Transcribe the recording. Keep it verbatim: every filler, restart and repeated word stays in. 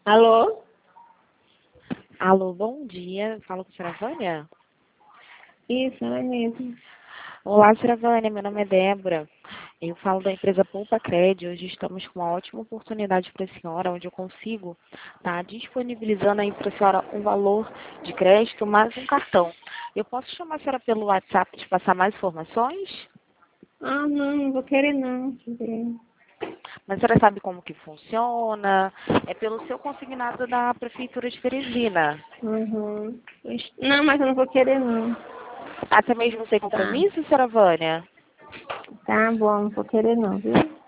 Alô? Alô, bom dia. Falo com a senhora Vânia? Isso, ela é mesmo. Olá, senhora Vânia. Meu nome é Débora. Eu falo da empresa Poupa Cred. Hoje estamos com uma ótima oportunidade para a senhora, onde eu consigo estar disponibilizando aí para a senhora um valor de crédito mais um cartão. Eu posso chamar a senhora pelo WhatsApp de passar mais informações? Ah, não, não vou querer não. Deixa eu ver. Mas a senhora sabe como que funciona? É pelo seu consignado da Prefeitura de Teresina. Uhum. Ixi, não, mas eu não vou querer não. Até mesmo sem Tá, compromisso, senhora Vânia? tá bom, não vou querer não, viu?